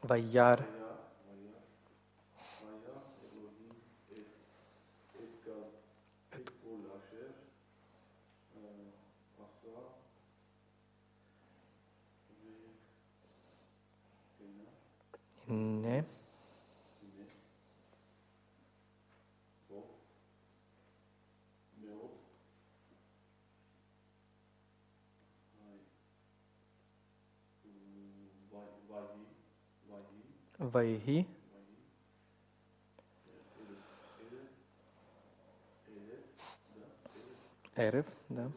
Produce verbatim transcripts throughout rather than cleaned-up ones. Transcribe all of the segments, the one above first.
Ваяр. Не. Вайги. Эрев, да.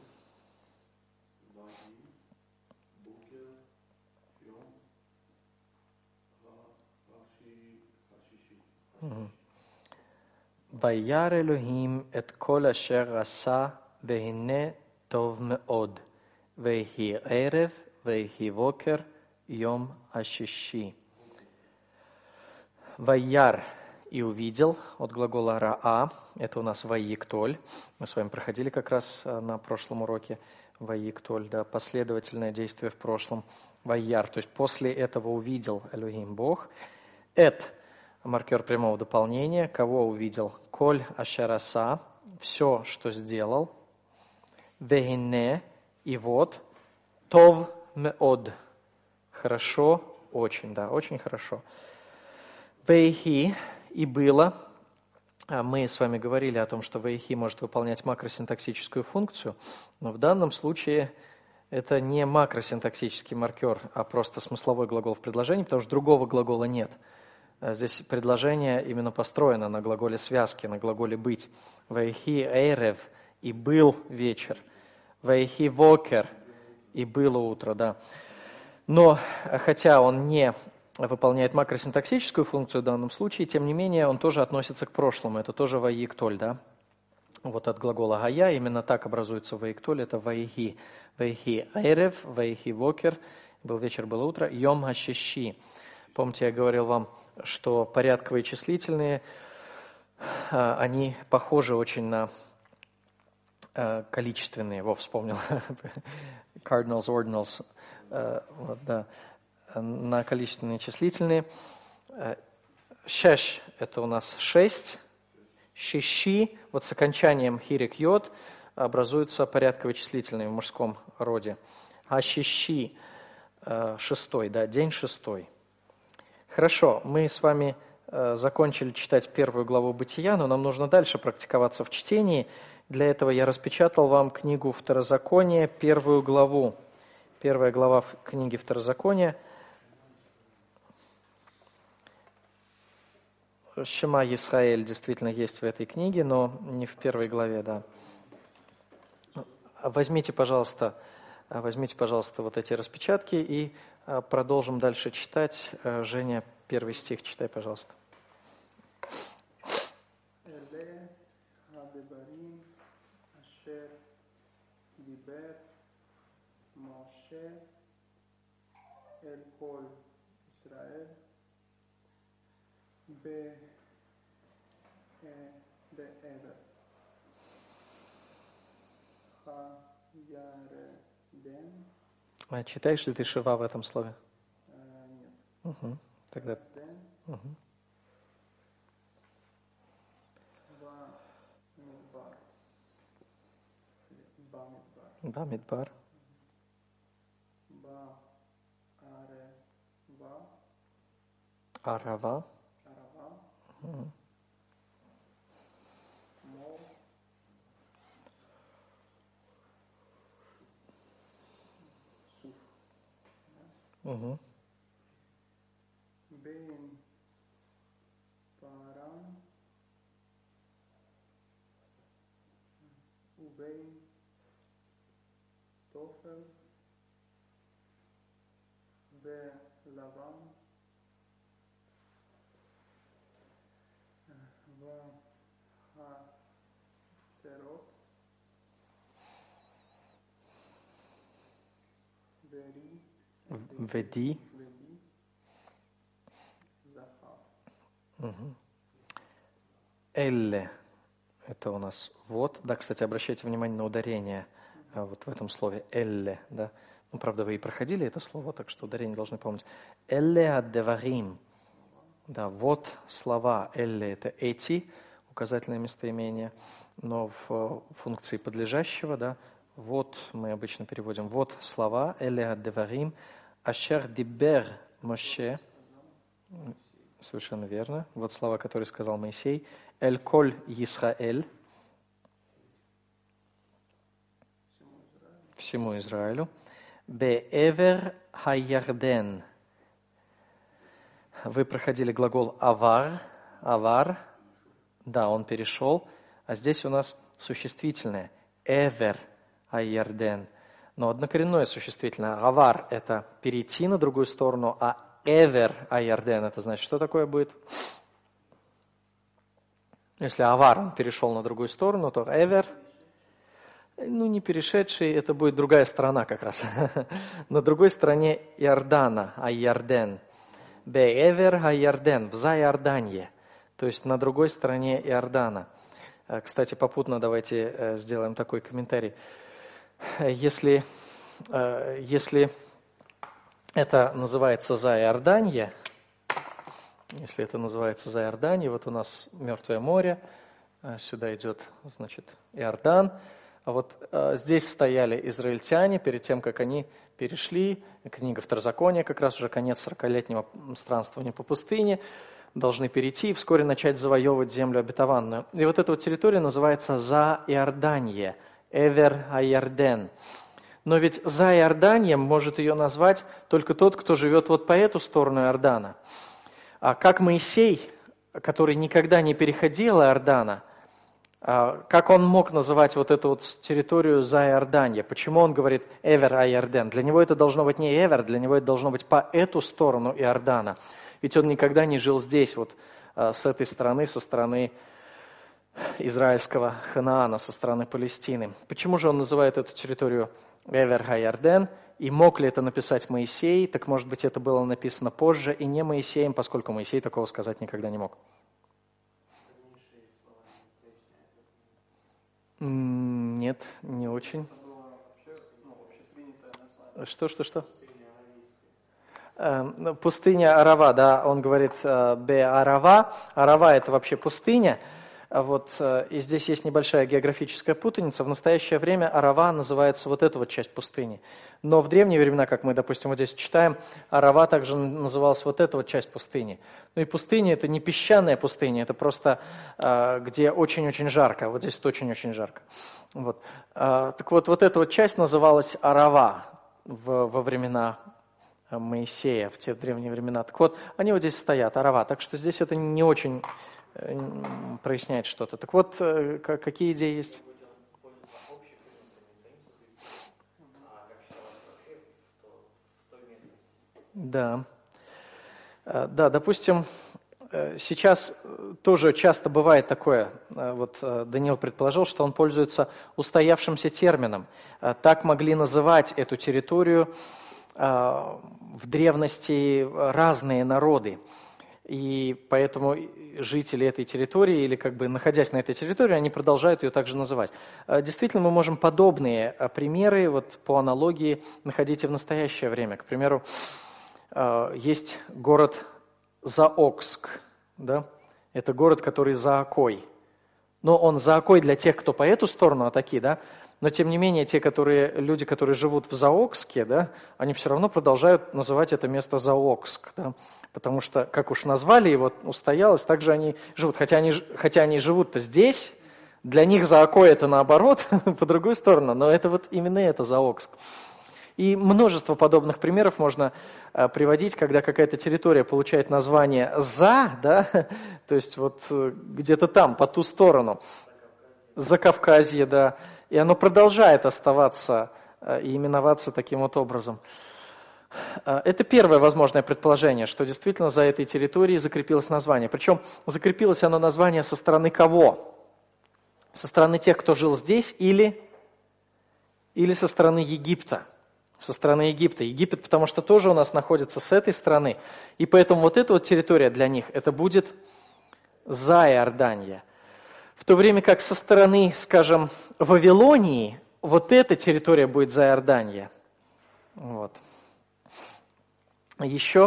וירא אלוהים את כל אשר עשה, והנה טוב מאוד. ויהי ערב, ויהי בוקר, יום השישי. Ваяр и увидел от глагола раа, это у нас ваиктоль. Мы с вами проходили как раз на прошлом уроке ваиктоль, да, последовательное действие в прошлом. Ваяр, то есть после этого увидел Элохим Бог. Эт, маркер прямого дополнения, кого увидел? Коль ашараса, все, что сделал. Вегине, и вот. Тов меод, хорошо, очень, да, очень хорошо. Вейхи, и было. Мы с вами говорили о том, что вейхи может выполнять макросинтаксическую функцию, но в данном случае это не макросинтаксический маркер, а просто смысловой глагол в предложении, потому что другого глагола нет. Здесь предложение именно построено на глаголе связки, на глаголе быть. Вейхи эйрев, и был вечер. Вейхи вокер, и было утро, да. Но хотя он не выполняет макросинтаксическую функцию в данном случае, тем не менее он тоже относится к прошлому, это тоже ваиктоль, да. Вот от глагола гая именно так образуется ваиктоль, это ваихи. Ваихи айрев, ваихи вокер, был вечер, было утро, йом хашиши. Помните, я говорил вам, что порядковые числительные, они похожи очень на количественные. Во, вспомнил. Cardinals, ordinals, вот, да. На количественные числительные. Шеш – это у нас шесть. Шиши, вот с окончанием хирик йод, образуются порядковые числительные в мужском роде. А шиши – шестой, да, день шестой. Хорошо, мы с вами закончили читать первую главу Бытия, но нам нужно дальше практиковаться в чтении. Для этого я распечатал вам книгу Второзакония, первую главу. Первая глава книги Второзакония. Шема Исраэль действительно есть в этой книге, но не в первой главе, да. Возьмите, пожалуйста, возьмите, пожалуйста, вот эти распечатки и продолжим дальше читать. Женя, первый стих читай, пожалуйста. А читаешь ли ты шива в этом слове? Нет. Угу. Тогда. Угу. Бамидбар. Арава. Угу. Угу. Бейн Паран, Убейн Тофел, Бе Лаван, Ва Ха Церот, Вери, Веди. Угу. Элле. Это у нас вот. Да, кстати, обращайте внимание на ударение вот в этом слове элле. Да. Ну, правда, вы и проходили это слово, так что ударение должны помнить. элле аддеварим. Да, вот слова. Элле – это эти, указательное местоимение. Но в функции подлежащего, да, вот мы обычно переводим вот слова. Элле аддеварим. Ашер дибер Моше. Совершенно верно. Вот слова, которые сказал Моисей. Эль коль Йисраэль. Всему Израилю. Беэвер хайярден. Вы проходили глагол авар. Авар. Да, он перешел. А здесь у нас существительное. Эвер хайярден. Но однокоренное существительное. Авар – это перейти на другую сторону, а эвер хайярден – это значит, что такое будет? Если авар, он перешел на другую сторону, то эвер – ну, не перешедший, это будет другая сторона как раз. На другой стороне Иордана, Айярден. Беэвер Айярден, в Зайорданье. То есть на другой стороне Иордана. Кстати, попутно давайте сделаем такой комментарий. Если, если это называется Зайорданье, если это называется Зайорданье, вот у нас Мертвое море, сюда идет, значит, Иордан. А вот э, здесь стояли израильтяне перед тем, как они перешли, книга Второзакония, как раз уже конец сорокалетнего странствования по пустыне, должны перейти и вскоре начать завоевывать землю обетованную. И вот эта вот территория называется За-Иорданье, Эвер Айярден. Но ведь за Иорданием может ее назвать только тот, кто живет вот по эту сторону Иордана. А как Моисей, который никогда не переходил Иордана, как он мог называть вот эту вот территорию за Иорданье? Почему он говорит Эвер Айярден? Для него это должно быть не Эвер, для него это должно быть по эту сторону Иордана. Ведь он никогда не жил здесь, вот с этой стороны, со стороны израильского Ханаана, со стороны Палестины. Почему же он называет эту территорию Эвер Айярден? И мог ли это написать Моисей? Так может быть это было написано позже и не Моисеем, поскольку Моисей такого сказать никогда не мог. Нет, не очень. Что, что, что? Пустыня Арава, да, он говорит Бе Арава. Арава – это вообще пустыня. Вот, и здесь есть небольшая географическая путаница. В настоящее время Арава называется вот эта вот часть пустыни. Но в древние времена, как мы, допустим, вот здесь читаем, Арава также называлась вот эта вот часть пустыни. Ну и пустыня – это не песчаная пустыня, это просто где очень-очень жарко. Вот здесь очень-очень жарко. Вот. Так вот, вот эта вот часть называлась Арава в, во времена Моисея, в те древние времена. Так вот, они вот здесь стоят, Арава. Так что здесь это не очень проясняет что-то. Так вот, какие идеи есть? Да. Да, допустим, сейчас тоже часто бывает такое, вот Даниил предположил, что он пользуется устоявшимся термином. Так могли называть эту территорию в древности разные народы. И поэтому жители этой территории, или как бы находясь на этой территории, они продолжают ее также называть. Действительно, мы можем подобные примеры, вот по аналогии, находить и в настоящее время. К примеру, есть город Заокск, да? Это город, который за Окой. Но он за Окой для тех, кто по эту сторону Атаки, да? Но тем не менее, те которые, люди, которые живут в Заокске, да, они все равно продолжают называть это место Заокск, да? Потому что, как уж назвали его, устоялось, так же они живут. Хотя они, хотя они живут-то здесь, для них Заокой это наоборот, по другую сторону, но это вот именно это Заокск. И множество подобных примеров можно а, приводить, когда какая-то территория получает название «за», да, то есть вот где-то там, по ту сторону, Закавказье, да, и оно продолжает оставаться а, и именоваться таким вот образом. Это первое возможное предположение, что действительно за этой территорией закрепилось название. Причем закрепилось оно название со стороны кого? Со стороны тех, кто жил здесь, или, или со стороны Египта? Со стороны Египта. Египет, потому что тоже у нас находится с этой стороны. И поэтому вот эта вот территория для них, это будет за Иорданье. В то время как со стороны, скажем, Вавилонии, вот эта территория будет за Иорданье. Вот. Еще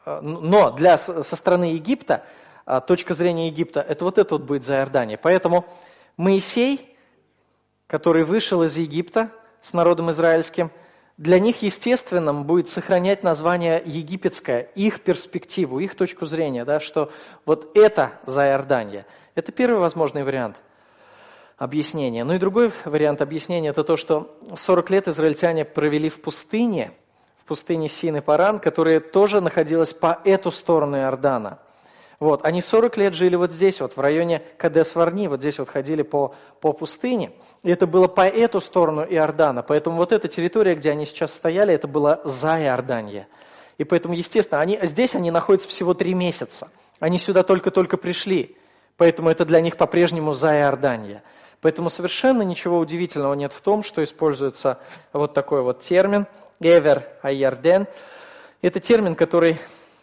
но для, со стороны Египта, точка зрения Египта, это вот это вот будет за Иорданией. Поэтому Моисей, который вышел из Египта с народом израильским, для них естественным будет сохранять название египетское, их перспективу, их точку зрения, да, что вот это за Иордания. Это первый возможный вариант объяснения. Ну и другой вариант объяснения – это то, что сорок лет израильтяне провели в пустыне, в пустыне Син и Паран, которая тоже находилась по эту сторону Иордана. Вот, они сорок лет жили вот здесь, вот в районе Кадес-Варни, вот здесь вот ходили по, по пустыне. И это было по эту сторону Иордана. Поэтому вот эта территория, где они сейчас стояли, это было за Иорданье. И поэтому, естественно, они, здесь они находятся всего три месяца. Они сюда только-только пришли. Поэтому это для них по-прежнему за Иорданье. Поэтому совершенно ничего удивительного нет в том, что используется вот такой вот термин «Эвер Айярден». Это термин, который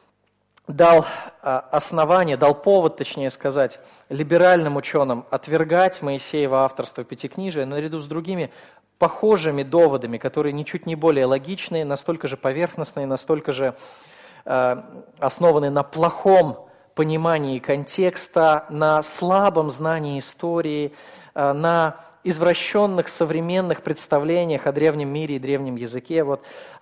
дал основание, дал повод, точнее сказать, либеральным ученым отвергать Моисеево авторство Пятикнижия наряду с другими похожими доводами, которые ничуть не более логичные, настолько же поверхностные, настолько же э, основаны на плохом понимании контекста, на слабом знании истории, э, на извращенных современных представлениях о древнем мире и древнем языке. Вот,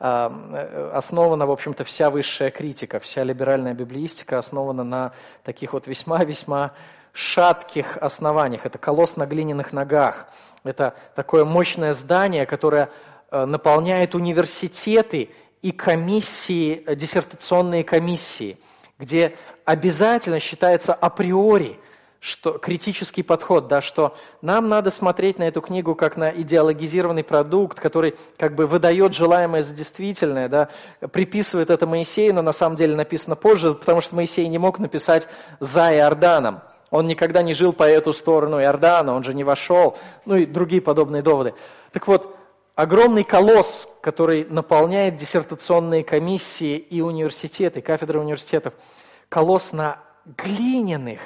э, основана, в общем-то, вся высшая критика, вся либеральная библеистика основана на таких вот весьма-весьма шатких основаниях. Это колосс на глиняных ногах. Это такое мощное здание, которое э, наполняет университеты и комиссии, диссертационные комиссии, где обязательно считается априори, что критический подход, да, что нам надо смотреть на эту книгу как на идеологизированный продукт, который как бы выдает желаемое за действительное, да, приписывает это Моисею, но на самом деле написано позже, потому что Моисей не мог написать за Иорданом. Он никогда не жил по эту сторону Иордана, он же не вошел, ну и другие подобные доводы. Так вот, огромный колосс, который наполняет диссертационные комиссии и университеты, кафедры университетов, колосс на глиняных,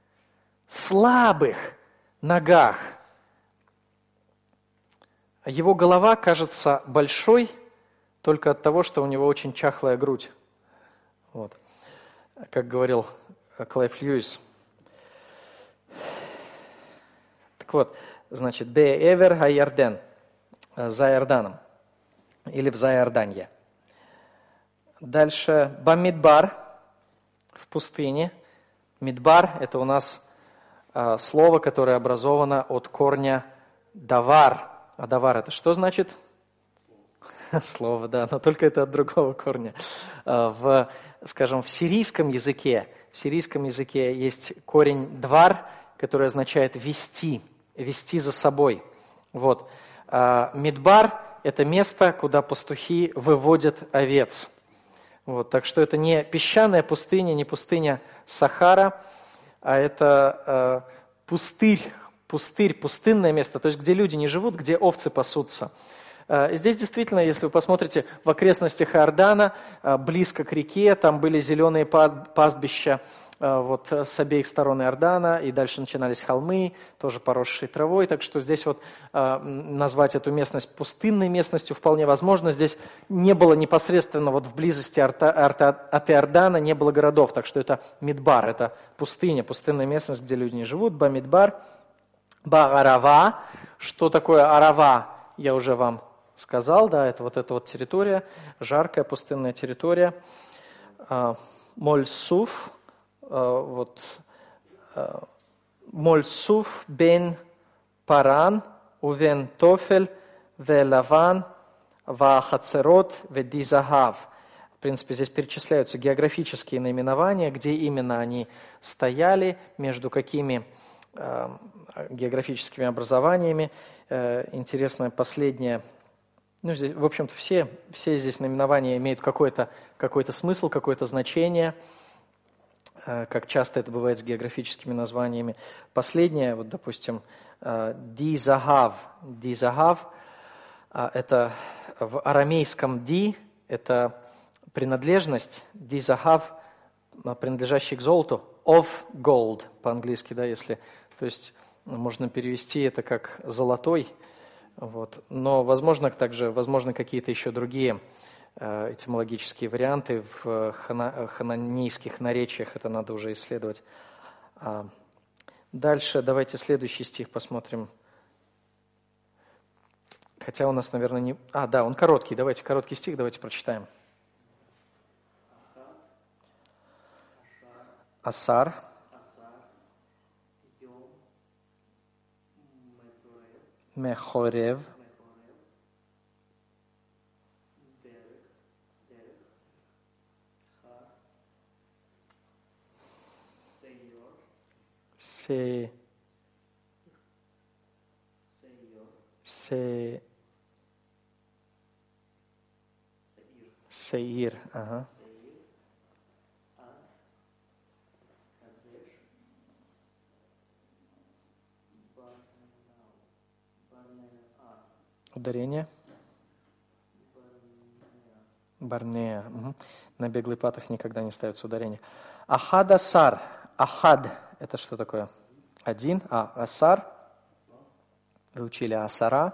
слабых ногах. Его голова кажется большой только от того, что у него очень чахлая грудь. Вот. Как говорил Клайв Льюис. Так вот, значит, «Бе эвер Айярден», за Иорданом, или в Заиорданье. Дальше «Бамидбар», в пустыне. «Мидбар» – это у нас э, слово, которое образовано от корня «давар». А «давар» – это что значит? Слово, да, но только это от другого корня. В, скажем, в сирийском языке, в сирийском языке есть корень «двар», который означает «вести», «вести за собой». Вот. Мидбар – это место, куда пастухи выводят овец. Вот. Так что это не песчаная пустыня, не пустыня Сахара, а это э, пустырь, пустырь, пустынное место, то есть где люди не живут, где овцы пасутся. Э, здесь действительно, если вы посмотрите, в окрестностях Иордана, э, близко к реке, там были зеленые пастбища, вот с обеих сторон Иордана, и дальше начинались холмы, тоже поросшие травой, так что здесь вот э, назвать эту местность пустынной местностью вполне возможно. Здесь не было непосредственно вот в близости арта, арта, от Иордана, не было городов, так что это Мидбар, это пустыня, пустынная местность, где люди не живут, Бамидбар. Ба-Арава, что такое Арава, я уже вам сказал, да, это вот эта вот территория, жаркая пустынная территория. Э, Мольсуф, вот Мольсуф бен Паран, увен Тофель, ве Лаван, ва Хацерот, ве Дизагав. В принципе, здесь перечисляются географические наименования, где именно они стояли, между какими э, географическими образованиями. Э, интересное последнее. Ну, здесь, в общем-то, все, все здесь наименования имеют какой-то, какой-то смысл, какое-то значение, как часто это бывает с географическими названиями. Последнее, вот, допустим, «ди-загав». «Ди-загав» – это в арамейском «ди» – это принадлежность, «ди-загав» – принадлежащий к золоту, «of gold» по-английски, да, если, то есть можно перевести это как «золотой», вот. Но возможно также, возможно, какие-то еще другие э, этимологические варианты в хана, хананейских наречиях, это надо уже исследовать. А, дальше давайте следующий стих посмотрим. Хотя у нас, наверное, не... А, да, он короткий. Давайте короткий стих, давайте прочитаем. Асар. Мехорев. Се... Се... Сеир. Ага. Ударение. Барнея. Угу. На беглый патах никогда не ставится ударение. Ахад асар. Ахад. Это что такое? Один. А, асар. Вы учили асара.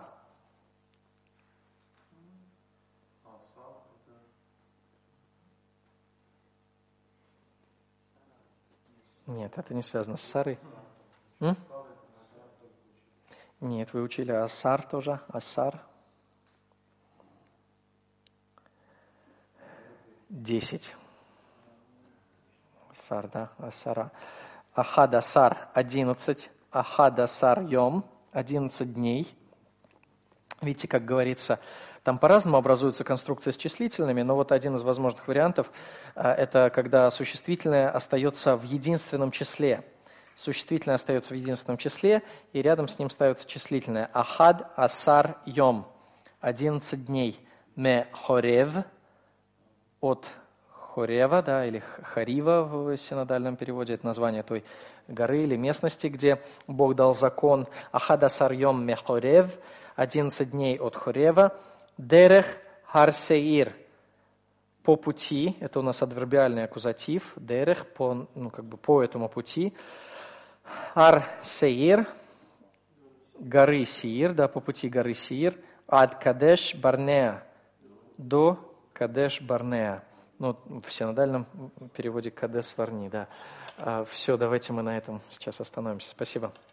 Нет, это не связано с сарой. М? Нет, вы учили асар тоже. Асар. Десять. Асар, да, асара. Ахад асар, одиннадцать. Ахад асар йом, одиннадцать дней. Видите, как говорится, там по-разному образуются конструкции с числительными, но вот один из возможных вариантов – это когда существительное остается в единственном числе. Существительное остается в единственном числе, и рядом с ним ставится числительное. Ахад асар йом, одиннадцать дней. Ме хорев, от Хорева, да, или Харива в синодальном переводе, это название той горы или местности, где Бог дал закон. Ахад асар йом ме хорев, одиннадцать дней от Хорева. Дерех хар сеир, по пути, это у нас адвербиальный аккузатив, дерех, по, ну, как бы по этому пути. Ар сеир, горы Сеир, да, по пути горы Сеир. Ад Кадеш Барнеа, до Кадеш Барнеа. Ну, в синодальном переводе Кадес Варни, да. Все, давайте мы на этом сейчас остановимся. Спасибо.